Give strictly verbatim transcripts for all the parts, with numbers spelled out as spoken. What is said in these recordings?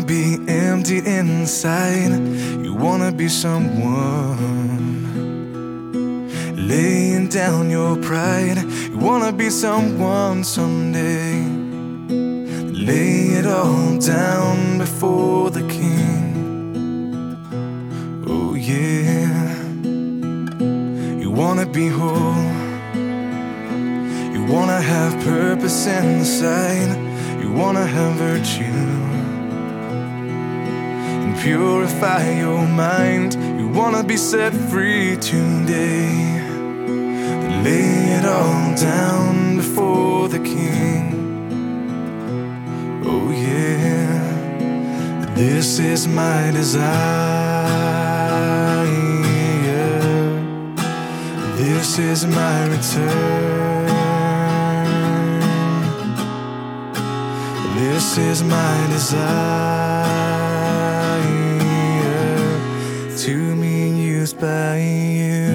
be emptied inside. You wanna be someone, laying down your pride. You wanna be someone someday. Lay it all down before the King. Oh yeah. You wanna be whole. You wanna have purpose inside. You wanna have virtue and purify your mind. You wanna be set free today. Lay it all down before the King. Oh yeah. This is my desire. This is my return. This is my desire, to be used by you.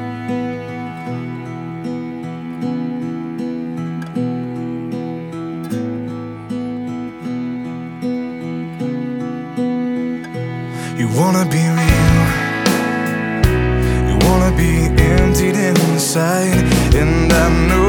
You wanna be real. You wanna be emptied inside. And I know